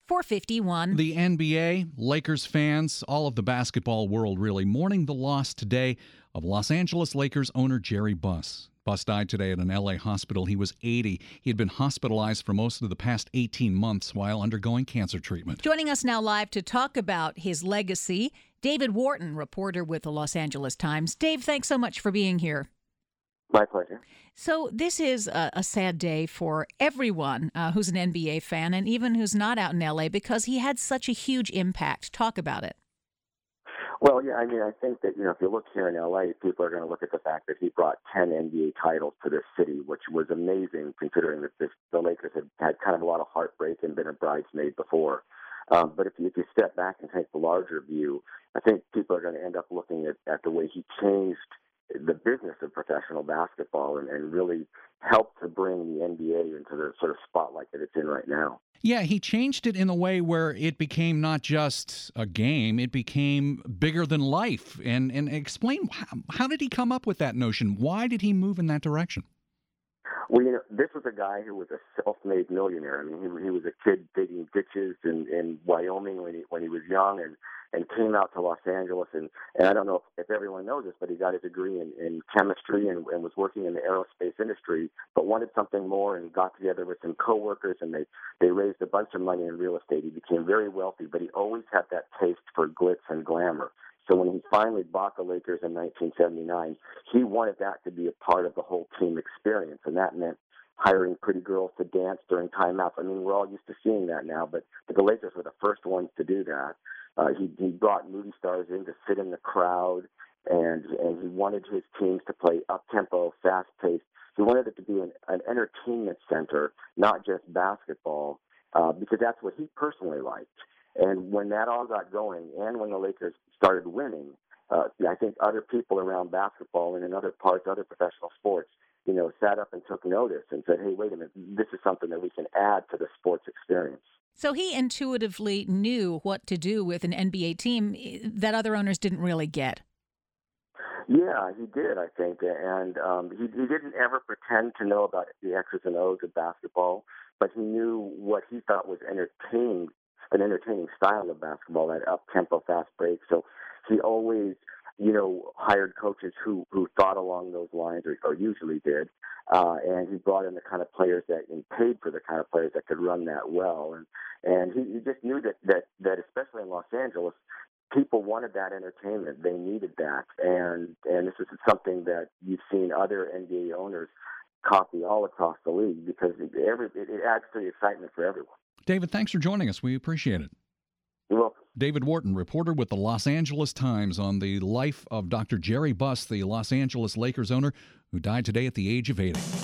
451. The NBA, Lakers fans, all of the basketball world really mourning the loss today of Los Angeles Lakers owner Jerry Buss. Buss died today at an L.A. hospital. He was 80. He had been hospitalized for most of the past 18 months while undergoing cancer treatment. Joining us now live to talk about his legacy, David Wharton, reporter with the Los Angeles Times. Dave, thanks so much for being here. My pleasure. So this is a sad day for everyone who's an NBA fan and even who's not out in L.A. because he had such a huge impact. Talk about it. Well, yeah, I mean, I think that, if you look here in L.A., people are going to look at the fact that he brought 10 NBA titles to this city, which was amazing considering that the Lakers had kind of a lot of heartbreak and been a bridesmaid before. But if you step back and take the larger view, I think people are going to end up looking at the way he changed the business of professional basketball and really helped to bring the NBA into the sort of spotlight that it's in right now. Yeah, he changed it in a way where it became not just a game, it became bigger than life. And explain, how did he come up with that notion? Why did he move in that direction? Well, this was a guy who was a self-made millionaire. I mean, he was a kid digging ditches in Wyoming when he was young and came out to Los Angeles. And I don't know if everyone knows this, but he got a degree in chemistry and was working in the aerospace industry, but wanted something more and got together with some coworkers, and they raised a bunch of money in real estate. He became very wealthy, but he always had that taste for glitz and glamour. So when he finally bought the Lakers in 1979, he wanted that to be a part of the whole team experience, and that meant hiring pretty girls to dance during timeouts. I mean, we're all used to seeing that now, but the Lakers were the first ones to do that. He brought movie stars in to sit in the crowd, and he wanted his teams to play up-tempo, fast-paced. He wanted it to be an entertainment center, not just basketball, because that's what he personally liked. And when that all got going, and when the Lakers started winning, I think other people around basketball and in other parts, other professional sports, sat up and took notice and said, hey, wait a minute, this is something that we can add to the sports experience. So he intuitively knew what to do with an NBA team that other owners didn't really get. Yeah, he did, I think. And he didn't ever pretend to know about the X's and O's of basketball, but he knew what he thought was an entertaining style of basketball, that up-tempo, fast break. So he always, hired coaches who thought along those lines, or usually did, and he brought in the kind of players and paid for the kind of players that could run that well. And he just knew that especially in Los Angeles, people wanted that entertainment. They needed that. And this is something that you've seen other NBA owners copy all across the league because it adds to the excitement for everyone. David, thanks for joining us. We appreciate it. You're welcome. David Wharton, reporter with the Los Angeles Times, on the life of Dr. Jerry Buss, the Los Angeles Lakers owner who died today at the age of 80.